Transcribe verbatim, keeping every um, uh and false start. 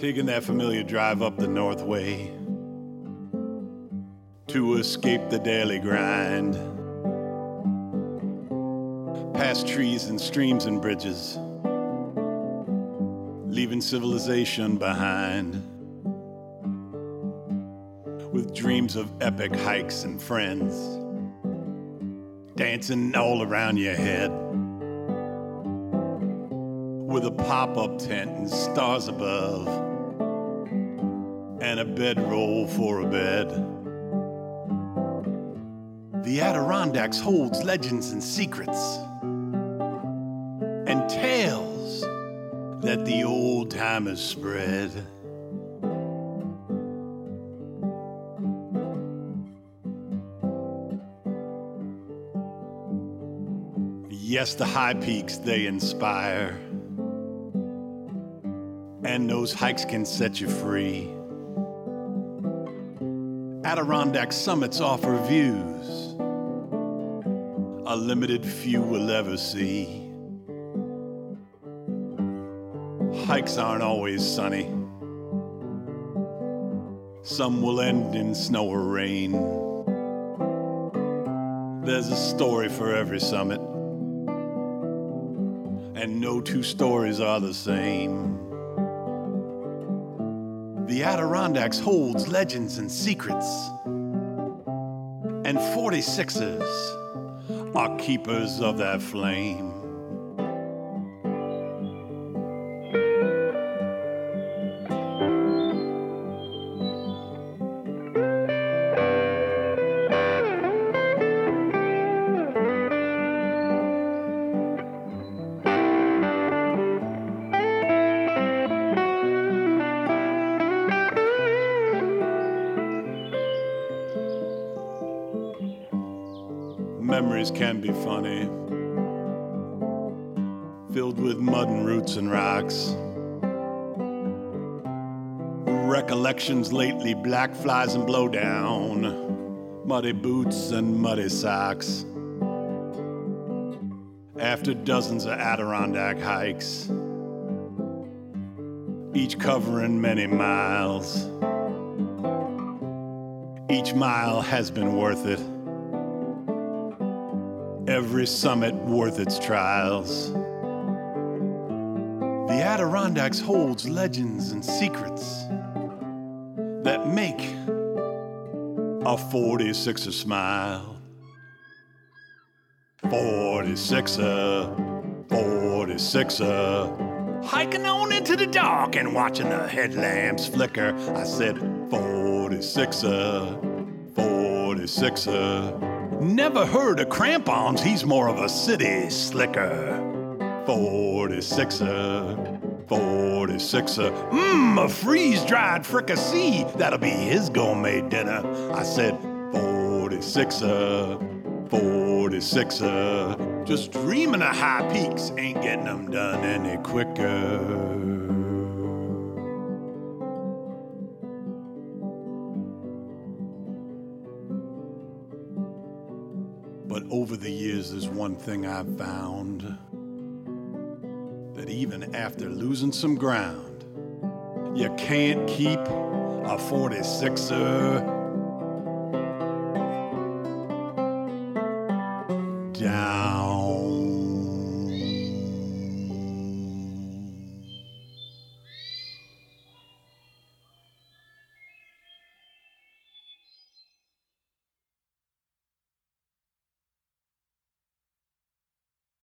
taking that familiar drive up the Northway to escape the daily grind, past trees and streams and bridges, leaving civilization behind, with dreams of epic hikes and friends dancing all around your head, with a pop-up tent and stars above, and a bedroll for a bed. The Adirondacks holds legends and secrets and tales that the old timers spread. Yes, the high peaks, they inspire, and those hikes can set you free. Adirondack summits offer views a limited few will ever see. Hikes aren't always sunny. Some will end in snow or rain. There's a story for every summit, and no two stories are the same. The Adirondacks holds legends and secrets, and forty-sixers are keepers of that flame. Memories can be funny, filled with mud and roots and rocks. Recollections lately, black flies and blowdown, muddy boots and muddy socks. After dozens of Adirondack hikes, each covering many miles, each mile has been worth it. Every summit worth its trials. The Adirondacks holds legends and secrets that make a forty-sixer smile. forty-sixer, forty-sixer, hiking on into the dark and watching the headlamps flicker. I said forty-sixer, forty-sixer. Never heard of crampons, he's more of a city slicker. forty-sixer, forty-sixer, mmm, a freeze-dried fricassee, that'll be his gourmet dinner. I said forty-sixer, forty-sixer, just dreaming of high peaks, ain't getting them done any quicker. But over the years, there's one thing I've found, that even after losing some ground, you can't keep a forty-sixer down.